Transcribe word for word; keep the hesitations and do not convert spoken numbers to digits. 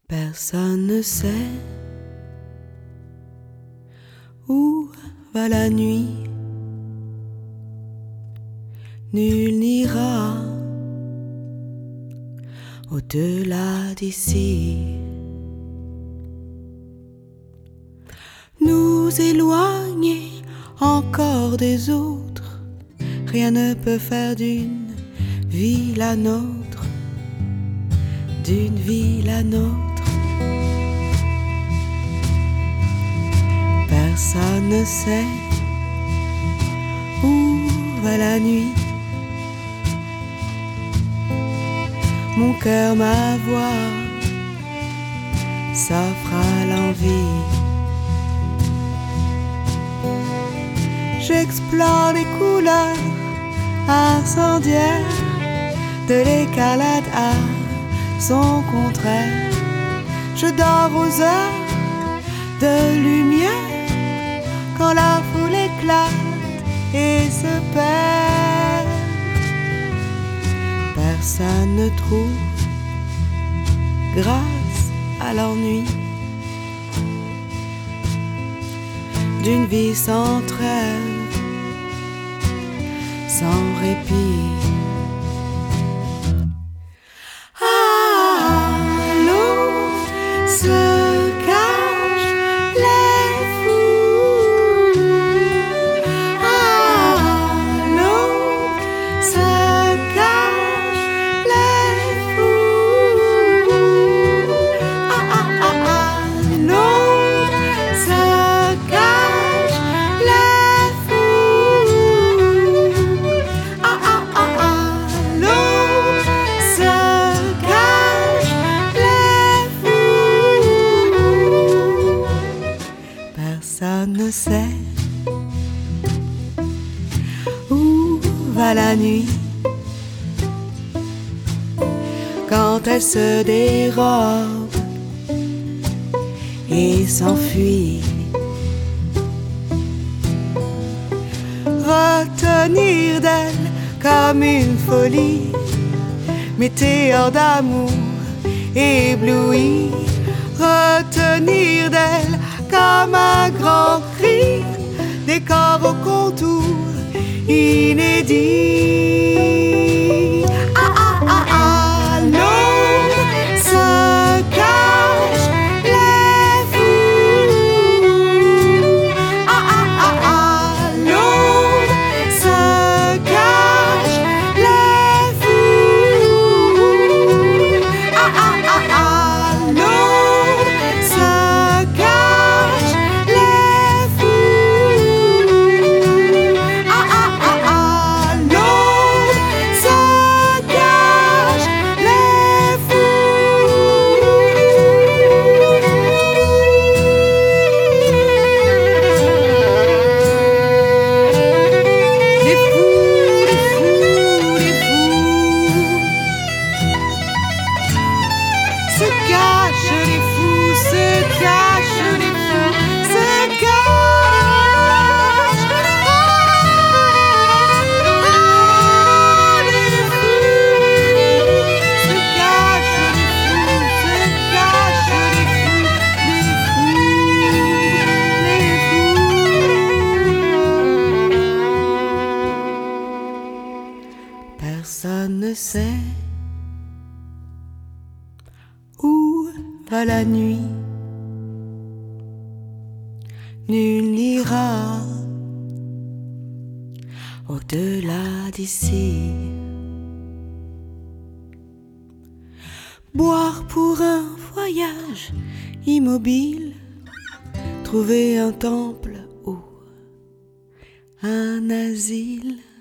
Personne ne sait où va la nuit. Nul n'ira au-delà d'ici. Nous éloigner encore des autres, rien ne peut faire d'une vie la nôtre, d'une vie la nôtre. Personne ne sait où va la nuit. Mon cœur, ma voix, s'offre à l'envie. J'explore les couleurs incendiaires de l'écarlate à son contraire. Je dors aux heures de lumière quand la foule éclate et se perd. Personne ne trouve grâce à l'ennui d'une vie sans trêve, sans répit. Personne ne sait où va la nuit quand elle se dérobe et s'enfuit. Retenir d'elle comme une folie, météore d'amour ébloui. Retenir d'elle comme un grand cri, décor au contour inédit. Ah ah ah ah, l'ombre se cache les fous. Ah ah ah ah, l'ombre se cache les fous. Ah ah ah ah, l'ombre se cache. Se cachent les fous, se cachent les fous, se cachent. Oh, les fous, se cachent les fous, se cachent les fous, les fous, les fous. Personne ne sait où va la nuit. Nul n'ira au-delà d'ici. Boire pour un voyage immobile, trouver un temple ou un asile.